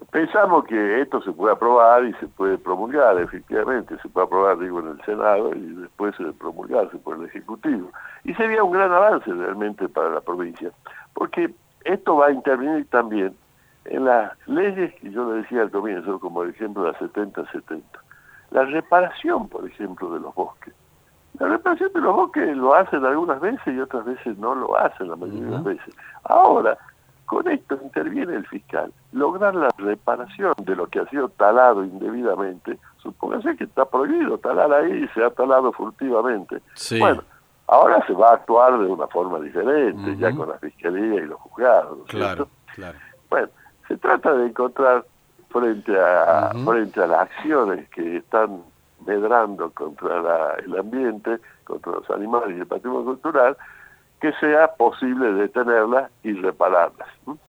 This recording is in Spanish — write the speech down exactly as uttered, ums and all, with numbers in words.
Pensamos que esto se puede aprobar y se puede promulgar, efectivamente, se puede aprobar, digo, en el Senado y después promulgarse por el Ejecutivo. Y sería un gran avance realmente para la provincia, porque esto va a intervenir también en las leyes que yo le decía al comienzo, como el ejemplo de la setenta setenta. La reparación, por ejemplo, de los bosques. La reparación de los bosques lo hacen algunas veces y otras veces no lo hacen, la mayoría de las veces. Ahora, con esto interviene el fiscal. Lograr la reparación de lo que ha sido talado indebidamente, supóngase que está prohibido talar ahí y se ha talado furtivamente. Sí. Bueno, ahora se va a actuar de una forma diferente, Uh-huh. ya con la fiscalía y los juzgados, ¿no es Claro, cierto? claro. Bueno, se trata de encontrar frente a, Uh-huh. frente a las acciones que están medrando contra la, el ambiente, contra los animales y el patrimonio cultural, que sea posible detenerlas y repararlas. ¿Mm?